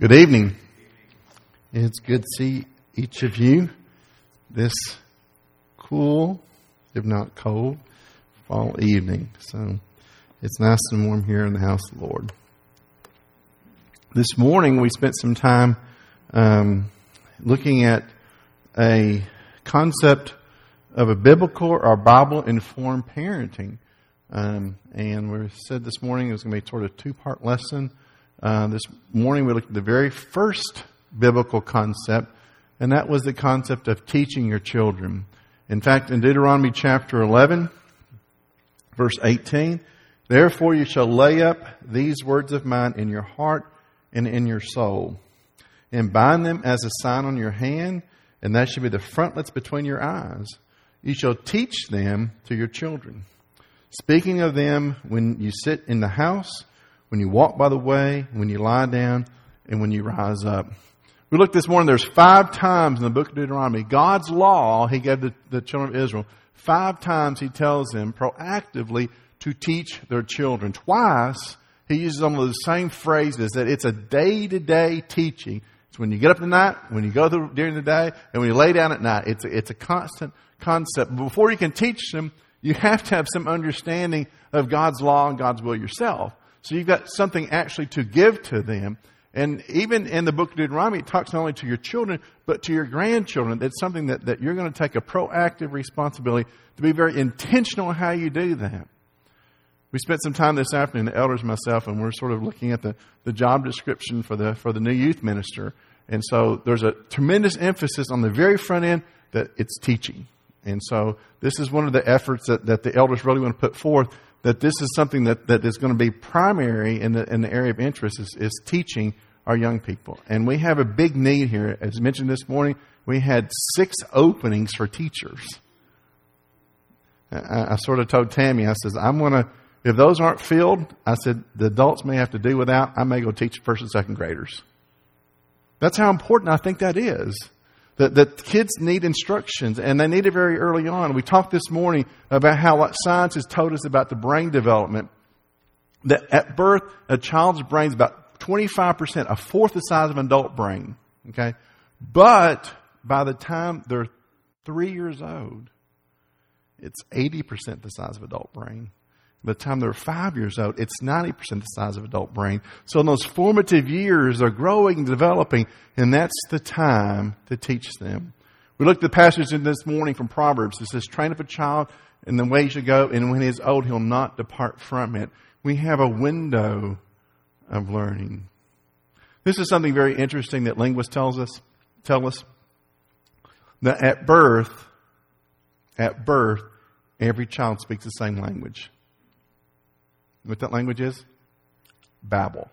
Good evening. It's good to see each of you this cool, if not cold, fall evening. So it's nice and warm here in the house of the Lord. This morning we spent some time looking at a concept of a biblical or Bible-informed parenting. And we said this morning it was going to be sort of a two-part lesson. This morning we looked at the very first biblical concept, and that was the concept of teaching your children. In fact, in Deuteronomy chapter 11, verse 18, "Therefore you shall lay up these words of mine in your heart and in your soul, and bind them as a sign on your hand, and that shall be the frontlets between your eyes. You shall teach them to your children, speaking of them when you sit in the house, when you walk by the way, when you lie down, and when you rise up." We looked this morning, there's 5 times in the book of Deuteronomy, God's law He gave the children of Israel. 5 times He tells them proactively to teach their children. Twice, He uses some of the same phrases, that it's a day-to-day teaching. It's when you get up at night, when you go through during the day, and when you lay down at night. It's a constant concept. But before you can teach them, you have to have some understanding of God's law and God's will yourself. So you've got something actually to give to them. And even in the book of Deuteronomy, it talks not only to your children, but to your grandchildren. It's something that you're going to take a proactive responsibility to be very intentional in how you do that. We spent some time this afternoon, the elders and myself, and we're sort of looking at the job description for the new youth minister. And so there's a tremendous emphasis on the very front end that it's teaching. And so this is one of the efforts that the elders really want to put forth, that this is something that is going to be primary in the area of interest is teaching our young people. And we have a big need here. As mentioned this morning, we had 6 openings for teachers. I sort of told Tammy, I says, if those aren't filled, I said, the adults may have to do without. I may go teach first and second graders. That's how important I think that is. That kids need instructions, and they need it very early on. We talked this morning about how what science has told us about the brain development, that at birth, a child's brain is about 25%, a fourth the size of an adult brain. Okay? But by the time they're 3 years old, it's 80% the size of an adult brain. By the time they're 5 years old, it's 90% the size of an adult brain. So in those formative years, they're growing and developing, and that's the time to teach them. We looked at the passage this morning from Proverbs. It says, "Train up a child in the way he should go, and when he is old, he'll not depart from it." We have a window of learning. This is something very interesting that linguists tell us that at birth, every child speaks the same language. What that language is? Babble.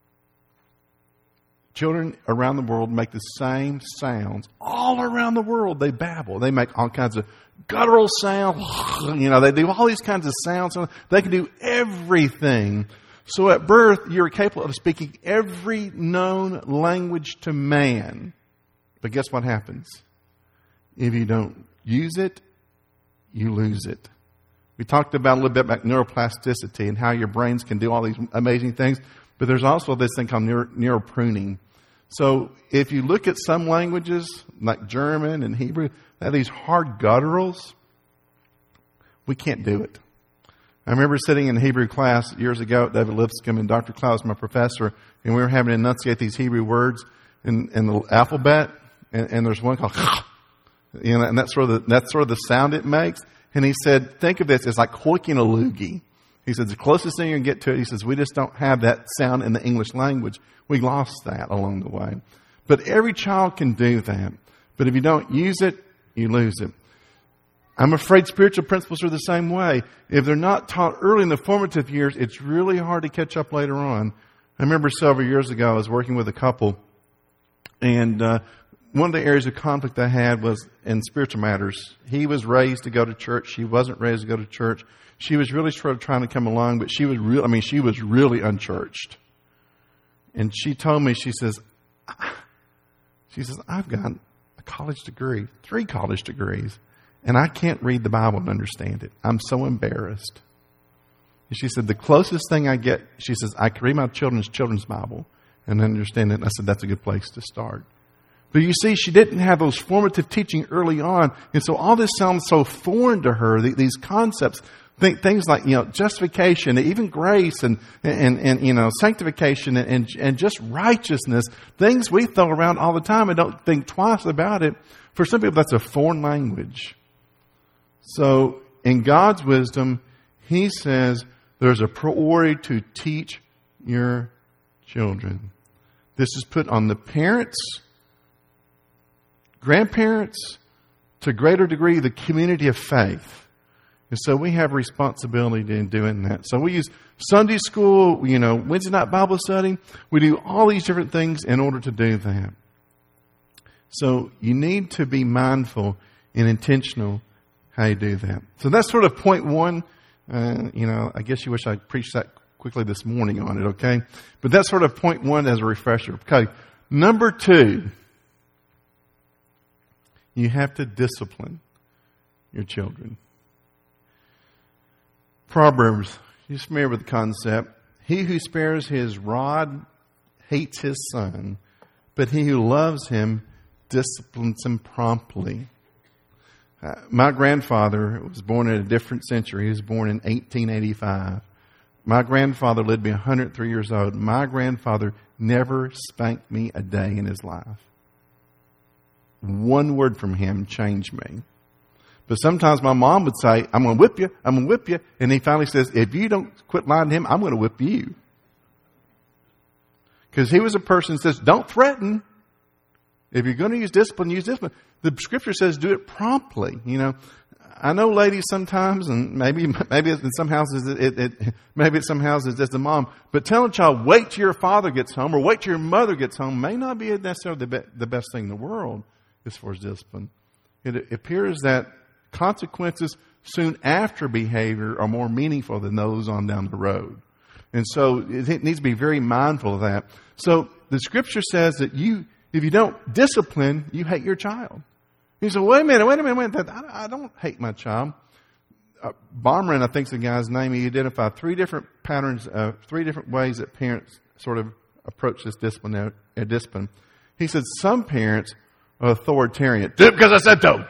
Children around the world make the same sounds. All around the world, they babble. They make all kinds of guttural sounds. They do all these kinds of sounds. They can do everything. So at birth, you're capable of speaking every known language to man. But guess what happens? If you don't use it, you lose it. We talked about a little bit about neuroplasticity and how your brains can do all these amazing things. But there's also this thing called neuropruning. So if you look at some languages, like German and Hebrew, they have these hard gutturals. We can't do it. I remember sitting in Hebrew class years ago, David Lipscomb and Dr. Klaus, my professor, and we were having to enunciate these Hebrew words in the alphabet. And there's one called, and that's sort of the sound it makes. And he said, think of this as like hoiking a loogie. He said, the closest thing you can get to it, he says, we just don't have that sound in the English language. We lost that along the way. But every child can do that. But if you don't use it, you lose it. I'm afraid spiritual principles are the same way. If they're not taught early in the formative years, it's really hard to catch up later on. I remember several years ago, I was working with a couple, and one of the areas of conflict I had was in spiritual matters. He was raised to go to church. She wasn't raised to go to church. She was really sort of trying to come along, but she was really unchurched. And she told me, she says, I've got a college degree, 3 college degrees, and I can't read the Bible and understand it. I'm so embarrassed. And she said, the closest thing I get, she says, I can read my children's Bible, and understand it. I said, that's a good place to start. But you see, she didn't have those formative teaching early on. And so all this sounds so foreign to her, these concepts, things like, justification, even grace and sanctification and just righteousness, things we throw around all the time and don't think twice about it. For some people, that's a foreign language. So in God's wisdom, He says there's a priority to teach your children. This is put on the parents, grandparents, to a greater degree, the community of faith. And so we have responsibility in doing that. So we use Sunday school, Wednesday night Bible study. We do all these different things in order to do that. So you need to be mindful and intentional how you do that. So that's sort of point one. I guess you wish I preached that quickly this morning on it, okay? But that's sort of point one as a refresher. Okay, number two, you have to discipline your children. Proverbs, you're familiar with the concept. He who spares his rod hates his son, but he who loves him disciplines him promptly. My grandfather was born in a different century. He was born in 1885. My grandfather lived to be 103 years old. My grandfather never spanked me a day in his life. One word from him changed me. But sometimes my mom would say, I'm going to whip you, I'm going to whip you. And he finally says, if you don't quit lying to him, I'm going to whip you. Because he was a person that says, don't threaten. If you're going to use discipline, use discipline. The Scripture says do it promptly. I know ladies sometimes, and maybe in some houses maybe at some houses it's the mom. But tell a child, wait till your father gets home or wait till your mother gets home may not be necessarily the best thing in the world as far as discipline. It appears that consequences soon after behavior are more meaningful than those on down the road. And so it needs to be very mindful of that. So the Scripture says that if you don't discipline, you hate your child. You say, wait a minute. I don't hate my child. Baumrind, I think is the guy's name, he identified three different patterns, three different ways that parents sort of approach this discipline. He said some parents are authoritarian. Do it because I said so.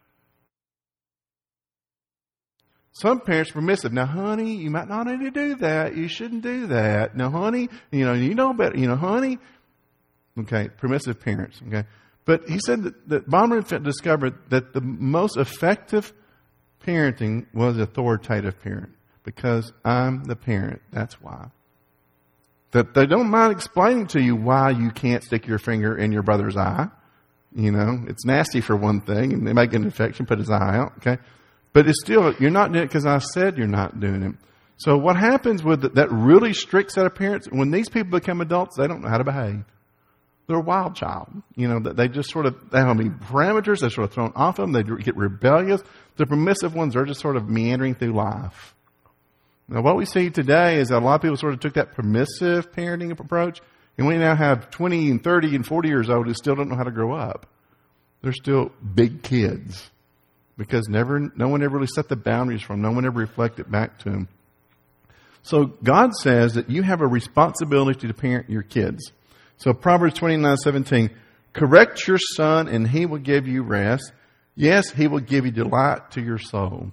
Some parents are permissive. Now, honey, you might not need to do that. You shouldn't do that. Now, honey, you know better. Honey. Okay, permissive parents. Okay. But he said that Baumrind discovered that the most effective parenting was authoritative parent. Because I'm the parent. That's why. That they don't mind explaining to you why you can't stick your finger in your brother's eye. It's nasty for one thing. And they might get an infection, put his eye out. Okay. But it's still, you're not doing it because I said you're not doing it. So what happens with that really strict set of parents, when these people become adults, they don't know how to behave. They're a wild child. They just they don't have any parameters. They're sort of thrown off them. They get rebellious. The permissive ones are just sort of meandering through life. Now what we see today is that a lot of people sort of took that permissive parenting approach, and we now have 20 and 30 and 40 years old who still don't know how to grow up. They're still big kids. Because no one ever really set the boundaries for them. No one ever reflected back to them. So God says that you have a responsibility to parent your kids. So Proverbs 29:17, correct your son and he will give you rest. Yes, he will give you delight to your soul.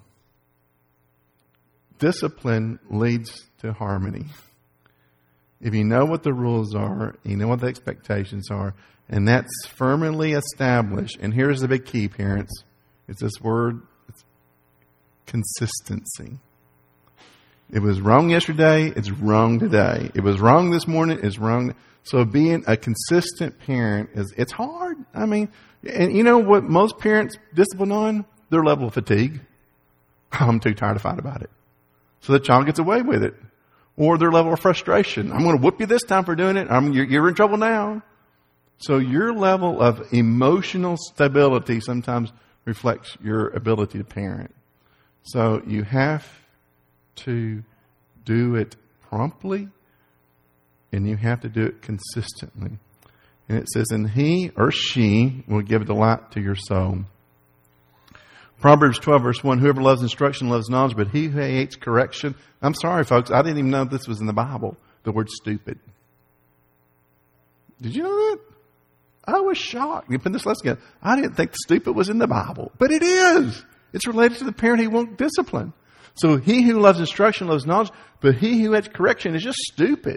Discipline leads to harmony. If you know what the rules are, you know what the expectations are, and that's firmly established. And here's the big key, parents. It's this word, it's consistency. It was wrong yesterday, it's wrong today. It was wrong this morning, it's wrong. So being a consistent parent it's hard. And you know what most parents discipline on? Their level of fatigue. I'm too tired to fight about it. So the child gets away with it. Or their level of frustration. I'm going to whoop you this time for doing it. You're in trouble now. So your level of emotional stability sometimes reflects your ability to parent. So you have to do it promptly and you have to do it consistently. And it says, and he or she will give delight to your soul. Proverbs 12 verse 1, whoever loves instruction loves knowledge, but he who hates correction. I'm sorry folks, I didn't even know this was in the Bible. The word stupid. Did you know that? I was shocked. You put this lesson again. I didn't think stupid was in the Bible, but it is. It's related to the parent who won't discipline. So he who loves instruction loves knowledge, but he who hates correction is just stupid.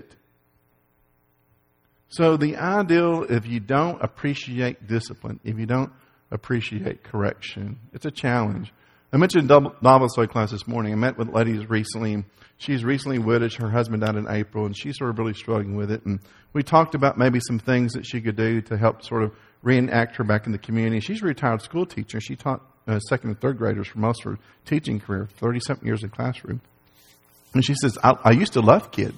So the ideal, if you don't appreciate discipline, if you don't appreciate correction, it's a challenge. I mentioned Bible study class this morning. I met with ladies recently. She's recently widowed. Her husband died in April, and she's sort of really struggling with it. And we talked about maybe some things that she could do to help sort of reenact her back in the community. She's a retired school teacher. She taught second and third graders for most of her teaching career, 30-something years in the classroom. And she says, I used to love kids.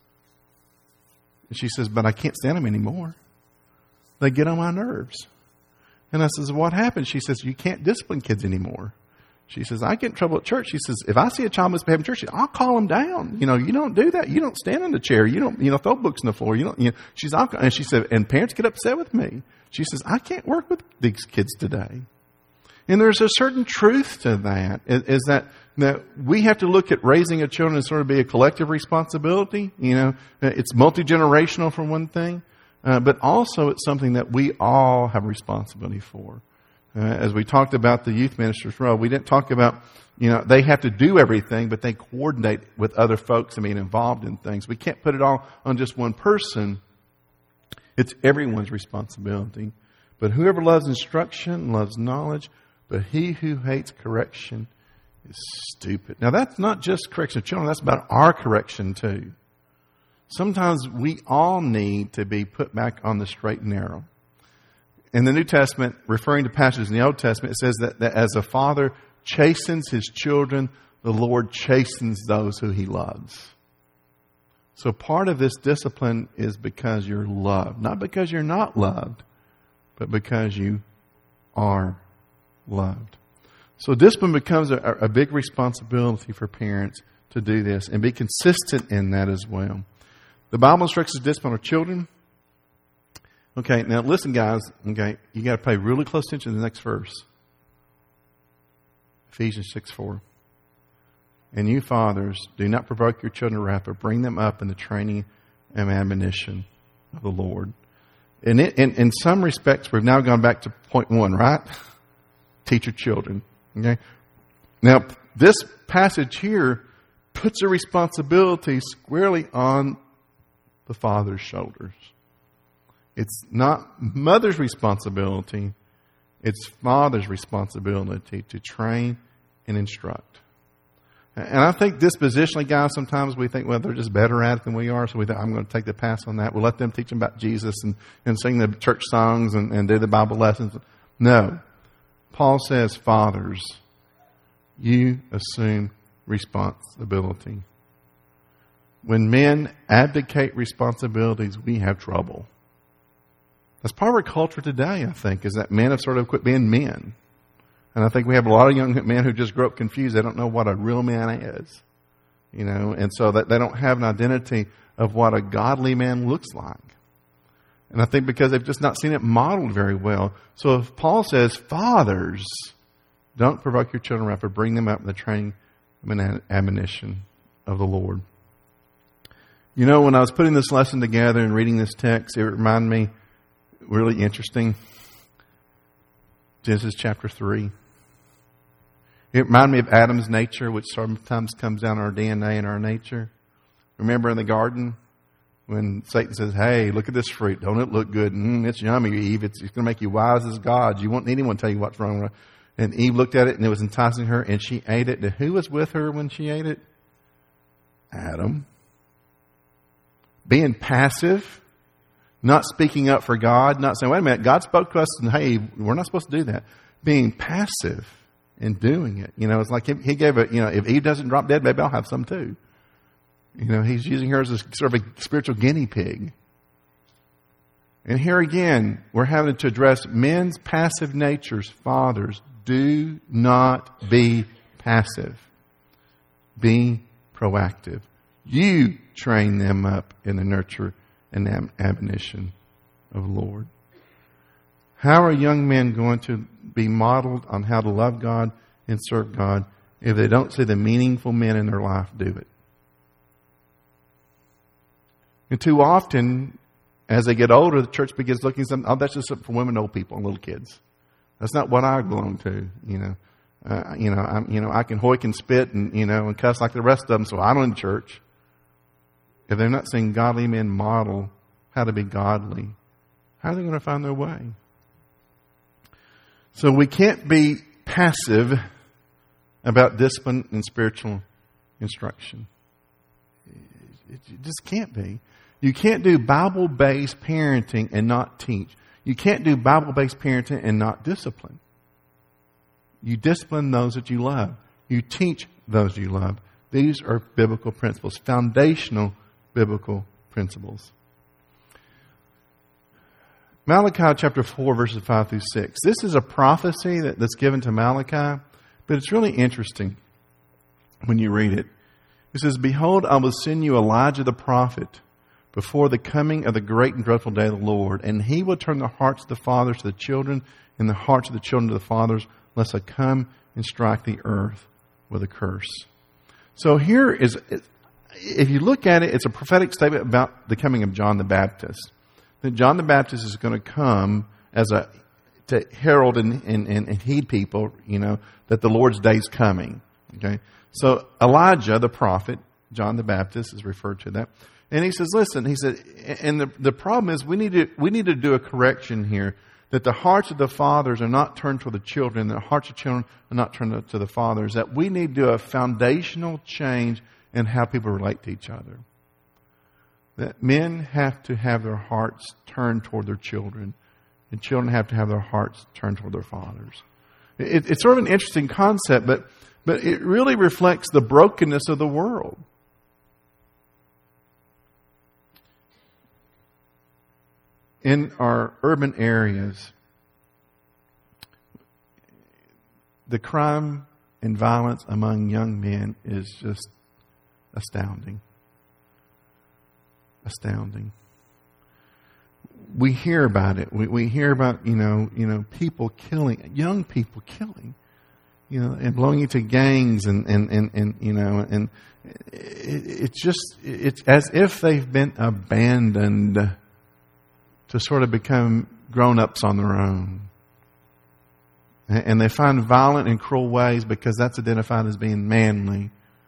And she says, but I can't stand them anymore. They get on my nerves. And I says, what happened? She says, you can't discipline kids anymore. She says, I get in trouble at church. She says, if I see a child misbehaving in church, I'll call them down. You don't do that. You don't stand in the chair. You don't, throw books on the floor. And she said, and parents get upset with me. She says, I can't work with these kids today. And there's a certain truth to that, is that we have to look at raising a children as sort of be a collective responsibility. It's multi-generational for one thing, but also it's something that we all have responsibility for. As we talked about the youth ministers' role, we didn't talk about, they have to do everything, but they coordinate with other folks and being involved in things. We can't put it all on just one person. It's everyone's responsibility. But whoever loves instruction loves knowledge, but he who hates correction is stupid. Now, that's not just correction of children. That's about our correction, too. Sometimes we all need to be put back on the straight and narrow. In the New Testament, referring to passages in the Old Testament, it says that as a father chastens his children, the Lord chastens those who he loves. So part of this discipline is because you're loved. Not because you're not loved, but because you are loved. So discipline becomes a big responsibility for parents to do this and be consistent in that as well. The Bible instructs us to discipline our children. Okay, now listen, guys. Okay, you got to pay really close attention to the next verse. Ephesians 6:4. And you fathers, do not provoke your children to wrath, but bring them up in the training and admonition of the Lord. And in some respects, we've now gone back to point one, right? Teach your children. Okay. Now, this passage here puts a responsibility squarely on the father's shoulders. It's not mother's responsibility. It's father's responsibility to train and instruct. And I think dispositionally, guys, sometimes we think, well, they're just better at it than we are, so we think, I'm going to take the pass on that. We'll let them teach them about Jesus and sing the church songs and do the Bible lessons. No. Paul says, fathers, you assume responsibility. When men abdicate responsibilities, we have trouble. That's part of our culture today, I think, is that men have sort of quit being men. And I think we have a lot of young men who just grow up confused. They don't know what a real man is. And so that they don't have an identity of what a godly man looks like. And I think because they've just not seen it modeled very well. So if Paul says, fathers, don't provoke your children wrath, but bring them up in the training and admonition of the Lord. When I was putting this lesson together and reading this text, it reminded me, really interesting, Genesis chapter 3. It reminded me of Adam's nature, which sometimes comes down in our DNA and our nature. Remember in the garden when Satan says, hey, look at this fruit. Don't it look good? It's yummy, Eve. It's going to make you wise as gods. You won't need anyone to tell you what's wrong. And Eve looked at it and it was enticing her and she ate it. And who was with her when she ate it? Adam. Being passive. Not speaking up for God. Not saying, wait a minute, God spoke to us and hey, we're not supposed to do that. Being passive and doing it. It's like he gave it, if Eve doesn't drop dead, maybe I'll have some too. He's using her as a sort of a spiritual guinea pig. And here again, we're having to address men's passive natures. Fathers, do not be passive. Be proactive. You train them up in the nurture and admonition of the Lord. How are young men going to be modeled on how to love God and serve God if they don't see the meaningful men in their life do it? And too often, As they get older, the church begins looking at something, oh, that's just something for women, old people, and little kids. That's not what I belong to, I can hoik and spit and cuss like the rest of them, so I'm in church. If they're not seeing godly men model how to be godly, how are they going to find their way? So we can't be passive about discipline and spiritual instruction. It just can't be. You can't do Bible-based parenting and not teach. You can't do Bible-based parenting and not discipline. You discipline those that you love. You teach those you love. These are biblical principles, foundational biblical principles. Malachi chapter 4, verses 5 through 6. This is a prophecy that's given to Malachi, but it's really interesting when you read it. It says, "Behold, I will send you Elijah the prophet before the coming of the great and dreadful day of the Lord, and he will turn the hearts of the fathers to the children and the hearts of the children to the fathers, lest I come and strike the earth with a curse." So here is, if you look at it, it's a prophetic statement about the coming of John the Baptist. That John the Baptist is going to come to herald and heed people, that the Lord's day is coming. Okay, so Elijah the prophet, John the Baptist is referred to that, and he says, "Listen," he said, and the problem is we need to do a correction here, that the hearts of the fathers are not turned toward the children, and the hearts of children are not turned to the fathers. That we need to do a foundational change in how people relate to each other. That men have to have their hearts turned toward their children, and children have to have their hearts turned toward their fathers. It's sort of an interesting concept, but it really reflects the brokenness of the world. In our urban areas, the crime and violence among young men is just astounding. Astounding. We hear about it. We hear about people killing, young people killing, and belonging into gangs, and it's as if they've been abandoned to sort of become grown-ups on their own. And they find violent and cruel ways because that's identified as being manly.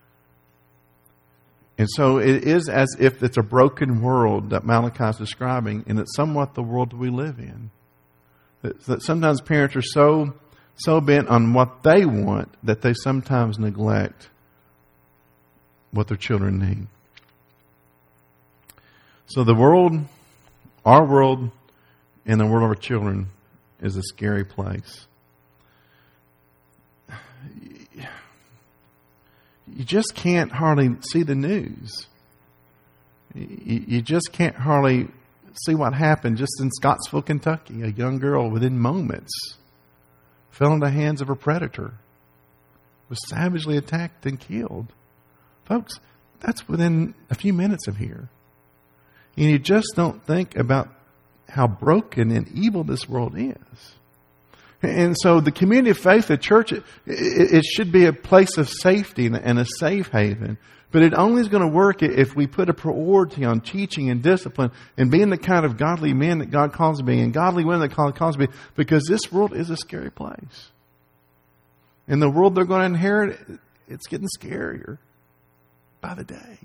And so it is as if it's a broken world that Malachi is describing, and it's somewhat the world that we live in. That sometimes parents are so bent on what they want that they sometimes neglect what their children need. So the world, our world, and the world of our children is a scary place. You just can't hardly see the news. You just can't hardly see what happened just in Scottsville, Kentucky. A young girl within moments fell into the hands of a predator, was savagely attacked and killed. Folks, that's within a few minutes of here. And you just don't think about how broken and evil this world is. And so the community of faith, the church, it should be a place of safety and a safe haven. But it only is going to work if we put a priority on teaching and discipline and being the kind of godly men that God calls to be and godly women that God calls to be, because this world is a scary place. And the world they're going to inherit, it's getting scarier by the day.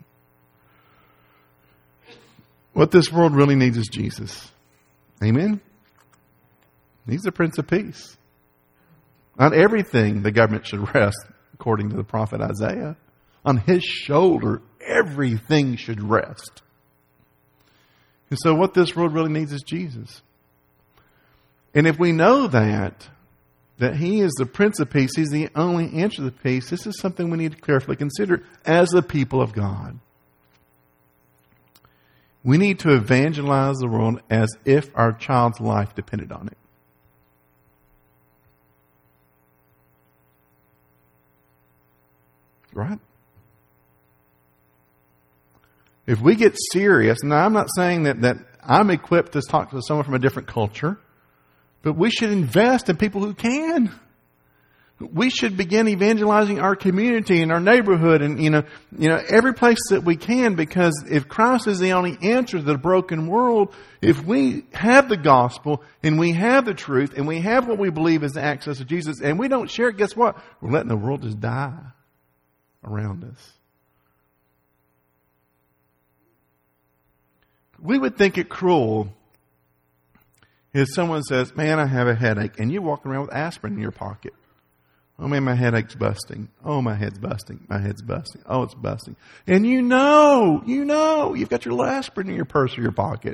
What this world really needs is Jesus. Amen? He's the Prince of Peace. On everything the government should rest, according to the prophet Isaiah. On his shoulder, everything should rest. And so what this world really needs is Jesus. And if we know that he is the Prince of Peace, he's the only answer to the peace, this is something we need to carefully consider as the people of God. We need to evangelize the world as if our child's life depended on it. Right? If we get serious, now I'm not saying that I'm equipped to talk to someone from a different culture, but we should invest in people who can. We should begin evangelizing our community and our neighborhood and, every place that we can, because if Christ is the only answer to the broken world, if we have the gospel and we have the truth and we have what we believe is the access to Jesus and we don't share it, guess what? We're letting the world just die around us. We would think it cruel if someone says, man, I have a headache, and you walk around with aspirin in your pocket. Oh man, my headache's busting. Oh, my head's busting. My head's busting. Oh, it's busting. And you've got your aspirin in your purse or your pocket.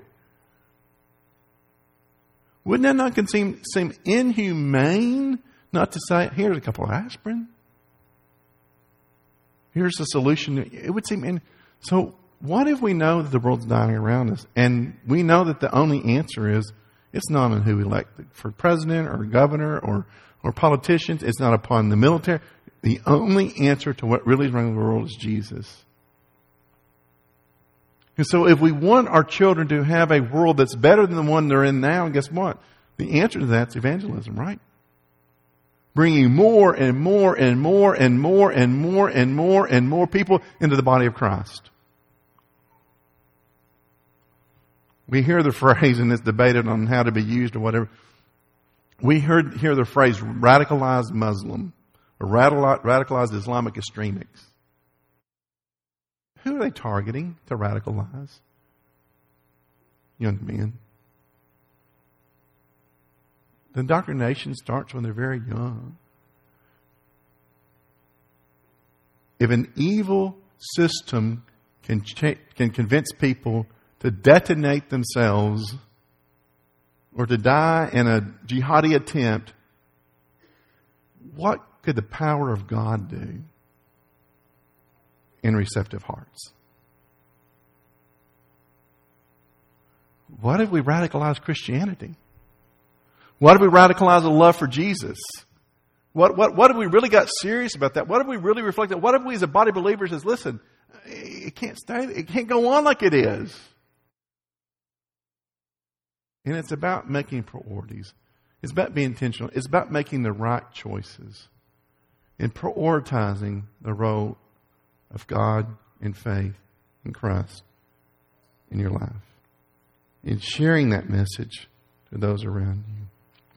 Wouldn't that not seem inhumane not to say, here's a couple of aspirin? Here's the solution. It would seem, so what if we know that the world's dying around us, and we know that the only answer is, it's not on who we elect for president or governor or politicians. It's not upon the military. The only answer to what really is wrong in the world is Jesus. And so if we want our children to have a world that's better than the one they're in now, guess what? The answer to that's evangelism, right? Bringing more and more and more and more and more and more and more people into the body of Christ. We hear the phrase, and it's debated on how to be used or whatever. We hear the phrase radicalized Muslim or radicalized Islamic extremists. Who are they targeting to radicalize? Young men. The indoctrination starts when they're very young. If an evil system can convince people to detonate themselves or to die in a jihadi attempt, what could the power of God do in receptive hearts? What if we radicalize Christianity? What if we radicalize a love for Jesus? What if we really got serious about that? What if we really reflected? What if we as a body of believers says, listen, it can't go on like it is. And it's about making priorities. It's about being intentional. It's about making the right choices and prioritizing the role of God and faith in Christ in your life. And sharing that message to those around you.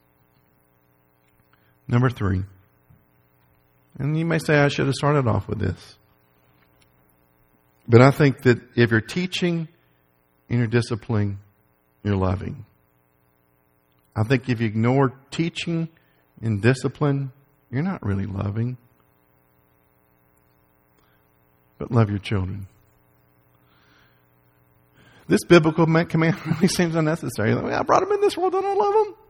Number 3. And you may say, I should have started off with this. But I think that if you're teaching and you're disciplining, you're loving. I think if you ignore teaching and discipline, you're not really loving. But love your children. This biblical command really seems unnecessary. I brought them in this world, don't I love them?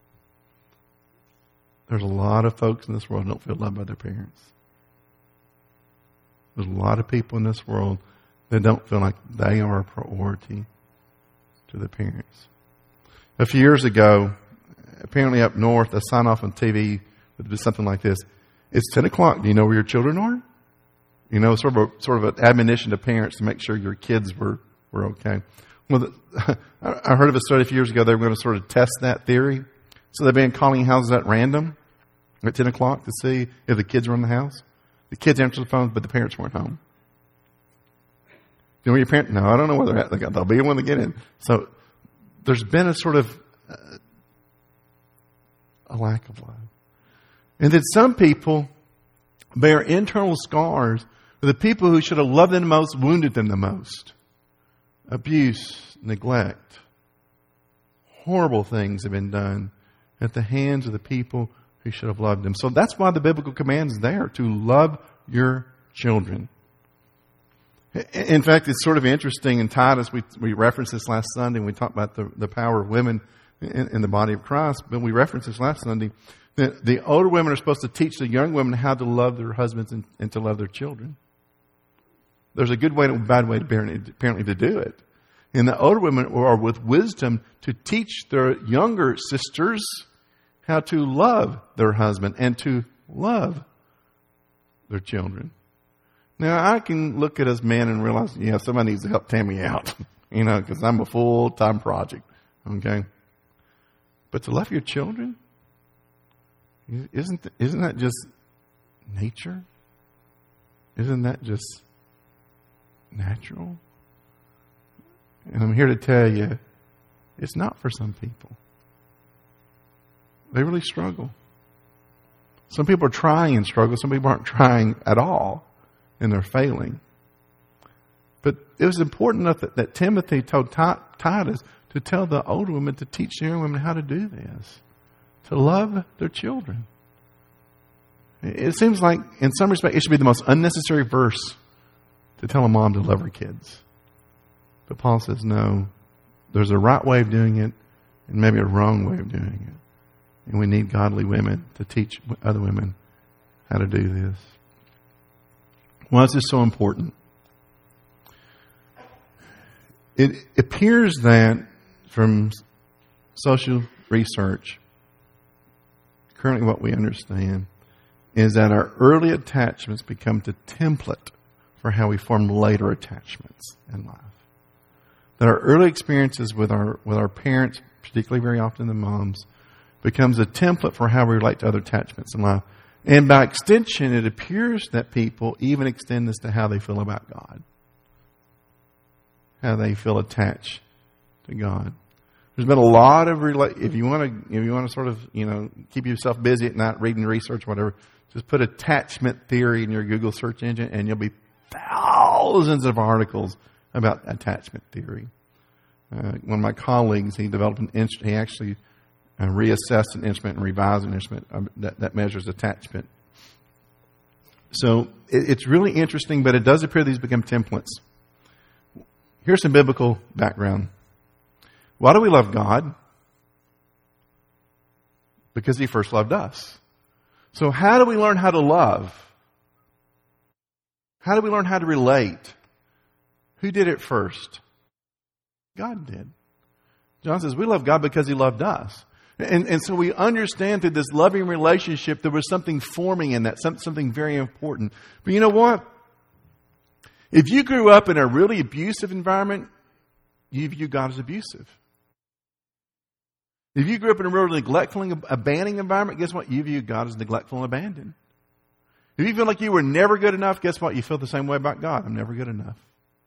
There's a lot of folks in this world who don't feel loved by their parents. There's a lot of people in this world that don't feel like they are a priority to the parents. A few years ago, apparently up north, a sign off on TV would be something like this. It's 10 o'clock. Do you know where your children are? Sort of an admonition to parents to make sure your kids were okay. Well, I heard of a study a few years ago. They were going to sort of test that theory. So they began calling houses at random at 10 o'clock to see if the kids were in the house. The kids answered the phone, but the parents weren't home. You know where your parents? No, I don't know where they're at. They'll be when they get in. So there's been a sort of a lack of love. And then some people bear internal scars for the people who should have loved them the most, wounded them the most. Abuse, neglect, horrible things have been done at the hands of the people who should have loved them. So that's why the biblical command is there, to love your children. In fact, it's sort of interesting in Titus, we referenced this last Sunday, and we talked about the power of women in the body of Christ, but we referenced this last Sunday, that the older women are supposed to teach the young women how to love their husbands and to love their children. There's a good way and a bad way apparently to do it. And the older women are with wisdom to teach their younger sisters how to love their husband and to love their children. Now, I can look at us men and realize, somebody needs to help Tammy out, because I'm a full-time project, okay? But to love your children, Isn't that just nature? Isn't that just natural? And I'm here to tell you, it's not for some people. They really struggle. Some people are trying and struggle. Some people aren't trying at all, and they're failing. But it was important enough that Timothy told Titus to tell the older women to teach the young women how to do this, to love their children. It seems like, in some respect, it should be the most unnecessary verse to tell a mom to love her kids. But Paul says, no, there's a right way of doing it and maybe a wrong way of doing it. And we need godly women to teach other women how to do this. Why is this so important? It appears that from social research, currently what we understand is that our early attachments become the template for how we form later attachments in life. That our early experiences with our parents, particularly very often the moms, becomes a template for how we relate to other attachments in life. And by extension, it appears that people even extend this to how they feel about God. How they feel attached to God. There's been a lot of if you want to sort of, keep yourself busy at night reading research, whatever, just put attachment theory in your Google search engine and you'll be thousands of articles about attachment theory. One of my colleagues, he developed an instrument. He actually reassessed an instrument and revised an instrument that measures attachment. So it's really interesting, but it does appear these become templates. Here's some biblical background. Why do we love God? Because He first loved us. So how do we learn how to love? How do we learn how to relate? Who did it first? God did. John says we love God because He loved us. And so we understand through this loving relationship there was something forming in that, something very important. But you know what? If you grew up in a really abusive environment, you view God as abusive. If you grew up in a really neglectful and abandoning environment, guess what? You view God as neglectful and abandoned. If you feel like you were never good enough, guess what? You feel the same way about God. I'm never good enough.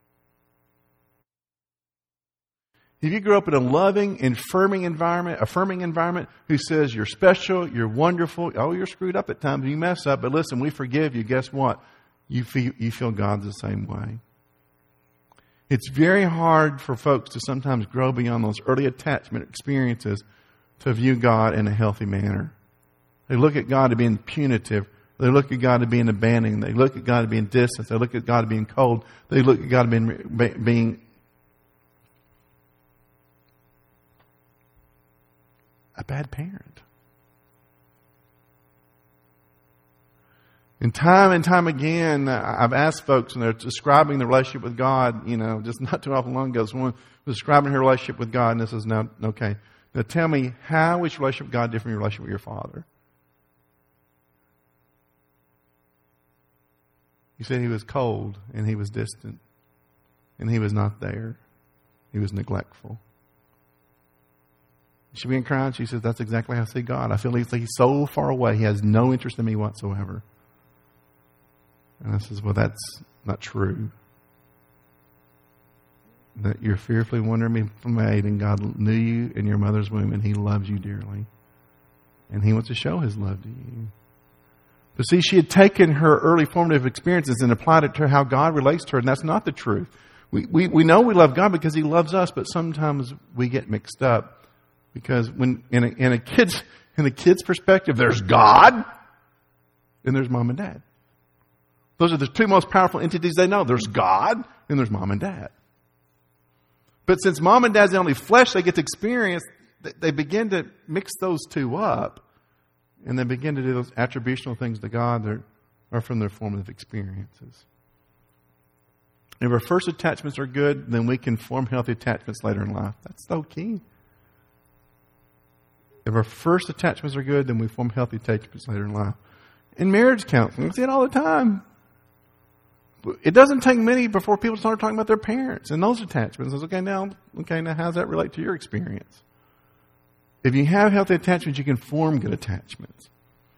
If you grew up in a loving, affirming environment who says you're special, you're wonderful, oh, you're screwed up at times, you mess up, but listen, we forgive you, guess what? You feel God's the same way. It's very hard for folks to sometimes grow beyond those early attachment experiences to view God in a healthy manner. They look at God as being punitive. They look at God as being abandoning. They look at God as being distant. They look at God as being cold. They look at God as being a bad parent. And time again, I've asked folks when they're describing the relationship with God, just not too often long ago, someone was describing her relationship with God, and this is now, okay. Now tell me, how is your relationship with God different from your relationship with your father? You said he was cold, and he was distant, and he was not there. He was neglectful. She began crying. She says, that's exactly how I see God. I feel like he's so far away. He has no interest in me whatsoever. And I says, well, that's not true. That you're fearfully wonderfully made, and God knew you in your mother's womb, and He loves you dearly. And He wants to show His love to you. But see, she had taken her early formative experiences and applied it to how God relates to her, and that's not the truth. We know we love God because He loves us, but sometimes we get mixed up. Because when in a kid's perspective, there's God and there's mom and dad. Those are the two most powerful entities they know. There's God and there's mom and dad. But since mom and dad's the only flesh they get to experience, they begin to mix those two up. And they begin to do those attributional things to God that are from their formative experiences. If our first attachments are good, then we can form healthy attachments later in life. That's so key. If our first attachments are good, then we form healthy attachments later in life. In marriage counseling, we see it all the time. It doesn't take many before people start talking about their parents and those attachments. It's okay, now how does that relate to your experience? If you have healthy attachments, you can form good attachments.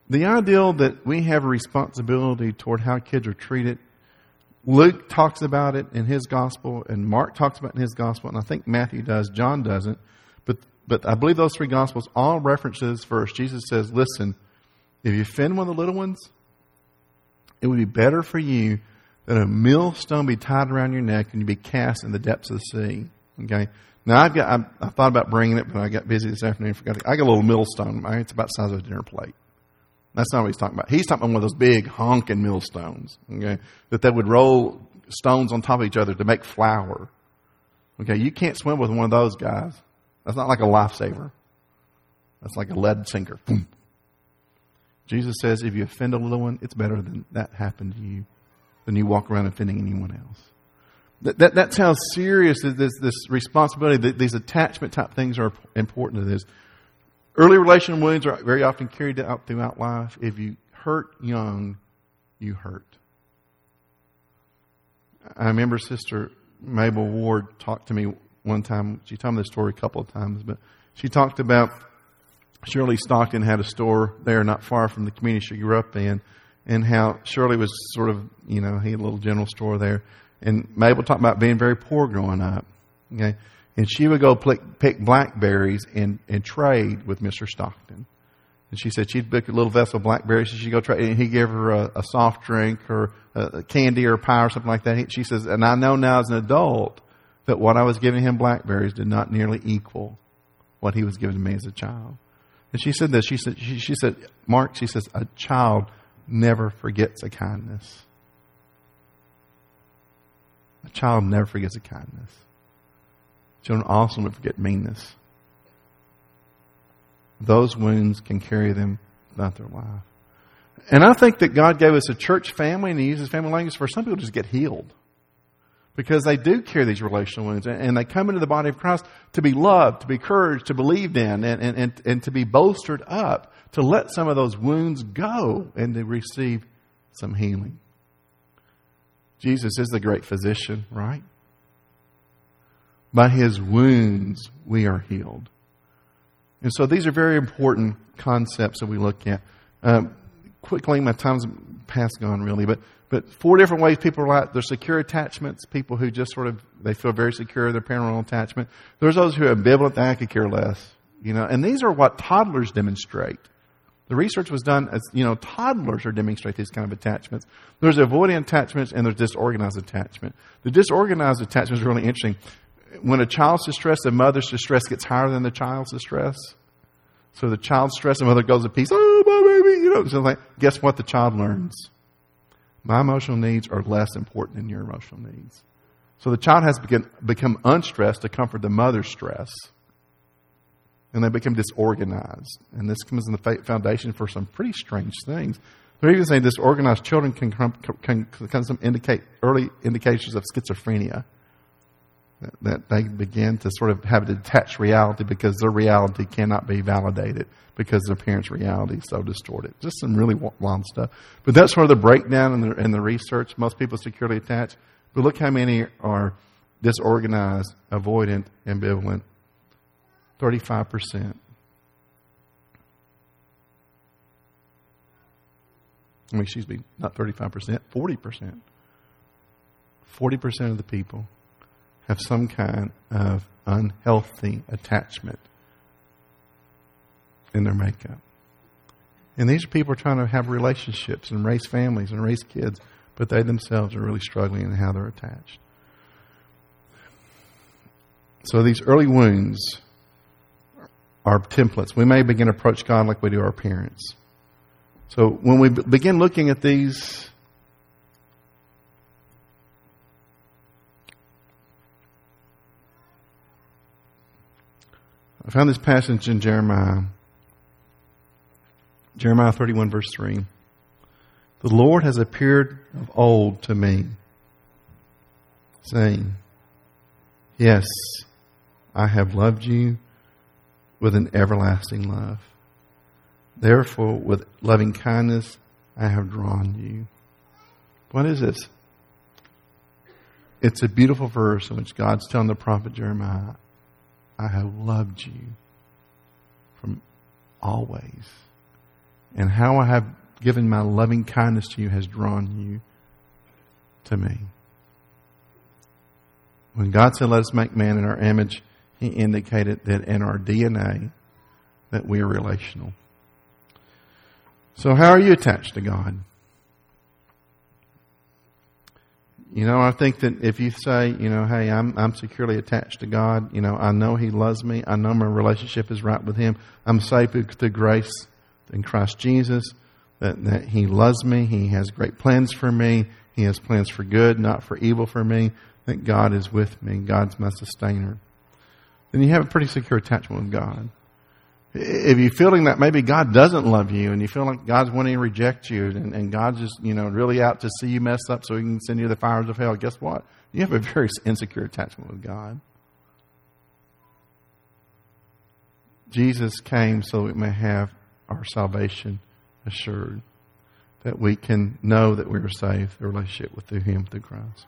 the ideal that we have a responsibility toward how kids are treated, Luke talks about it in his gospel, and Mark talks about it in his gospel, and I think Matthew does, John doesn't. But I believe those three gospels all reference this verse. Jesus says, listen, if you offend one of the little ones, it would be better for you that a millstone be tied around your neck and you be cast in the depths of the sea. Okay. Now I thought about bringing it, but I got busy this afternoon and forgot it. I got a little millstone. It's about the size of a dinner plate. That's not what he's talking about. He's talking about one of those big honking millstones. Okay. That they would roll stones on top of each other to make flour. Okay. You can't swim with one of those guys. That's not like a lifesaver. That's like a lead sinker. Boom. Jesus says, if you offend a little one, it's better than that happened to you than you walk around offending anyone else. That's how serious this responsibility, these attachment type things are important to this. Early relational wounds are very often carried out throughout life. If you hurt young, you hurt. I remember Sister Mabel Ward talked to me one time. She told me this story a couple of times, but she talked about Shirley Stockton had a store there not far from the community she grew up in, and how Shirley was sort of, he had a little general store there. And Mabel talked about being very poor growing up. Okay, and she would go pick blackberries and trade with Mr. Stockton. And she said she'd book a little vessel of blackberries, and she'd go trade, and he'd give her a soft drink or a candy or a pie or something like that. She says, and I know now as an adult that what I was giving him blackberries did not nearly equal what he was giving to me as a child. And she said this. She said, Mark, she says, a child never forgets a kindness. A child never forgets a kindness. Children also never forget meanness. Those wounds can carry them throughout their life. And I think that God gave us a church family, and He uses family language for some people to just get healed. Because they do carry these relational wounds, and they come into the body of Christ to be loved, to be encouraged, to believed in, and to be bolstered up, to let some of those wounds go and to receive some healing. Jesus is the great physician, right? By His wounds we are healed. And so these are very important concepts that we look at. Quickly, my time's passed on really, but 4 different ways people are like. There's secure attachments, people who just sort of, they feel very secure in their parental attachment. There's those who are ambivalent, they could care less. And these are what toddlers demonstrate. The research was done as, toddlers are demonstrate these kind of attachments. There's avoidant attachments and there's disorganized attachment. The disorganized attachment is really interesting. When a child's distressed, the mother's distress gets higher than the child's distress. So the child's stress, the mother goes to peace. Oh, my baby, So guess what the child learns? My emotional needs are less important than your emotional needs. So the child has become unstressed to comfort the mother's stress. And they become disorganized. And this comes in the foundation for some pretty strange things. They're even saying disorganized children can indicate early indications of schizophrenia. That they begin to sort of have a detached reality because their reality cannot be validated because their parents' reality is so distorted. Just some really wild stuff. But that's sort of the breakdown in the research. Most people are securely attached. But look how many are disorganized, avoidant, ambivalent. 35%. Excuse me, not 35%, 40%. 40% of the people have some kind of unhealthy attachment in their makeup. And these are people trying to have relationships and raise families and raise kids, but they themselves are really struggling in how they're attached. So these early wounds are templates. We may begin to approach God like we do our parents. So when we begin looking at these, I found this passage in Jeremiah 31 verse 3. The Lord has appeared of old to me, saying, yes, I have loved you with an everlasting love. Therefore, with loving kindness, I have drawn you. What is this? It's a beautiful verse in which God's telling the prophet Jeremiah, I have loved you from always. and how I have given my loving kindness to you has drawn you to me. When God said, let us make man in our image, He indicated that in our DNA that we are relational. So how are you attached to God? I think that if you say, hey, I'm securely attached to God, I know He loves me, I know my relationship is right with Him, I'm saved through grace in Christ Jesus, that He loves me, He has great plans for me, He has plans for good, not for evil for me, that God is with me, God's my sustainer. Then you have a pretty secure attachment with God. If you're feeling that maybe God doesn't love you and you feel like God's wanting to reject you and God's just, really out to see you mess up so He can send you to the fires of hell, guess what? You have a very insecure attachment with God. Jesus came so that we may have our salvation assured, that we can know that we are saved, the relationship through Him, through Christ.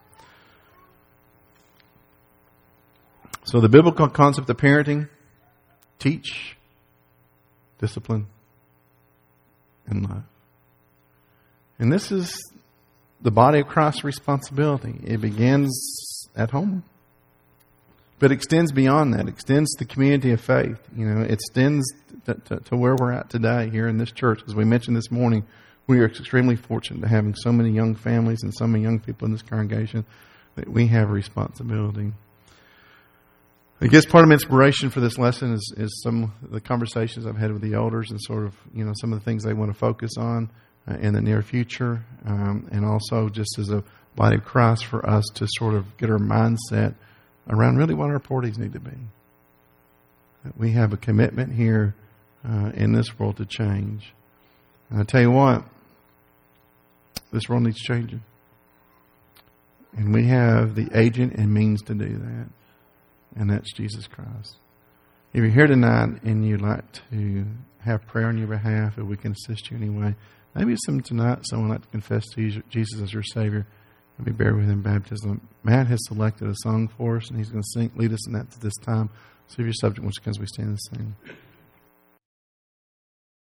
So the biblical concept of parenting, teach, discipline, and love. And this is the body of Christ's responsibility. It begins at home, but extends beyond that. It extends to the community of faith. It extends to where we're at today here in this church. As we mentioned this morning, we are extremely fortunate to having so many young families and so many young people in this congregation that we have a responsibility. I guess part of my inspiration for this lesson is some of the conversations I've had with the elders and sort of, some of the things they want to focus on in the near future. And also just as a body of Christ for us to sort of get our mindset around really what our priorities need to be. That we have a commitment here in this world to change. And I tell you what, this world needs changing. And we have the agent and means to do that. And that's Jesus Christ. If you're here tonight and you'd like to have prayer on your behalf, if we can assist you anyway, maybe someone would like to confess to Jesus as your Savior and be buried with Him in baptism. Matt has selected a song for us, and he's going to lead us in that to this time. So if you're subject, once again, as we stand and sing.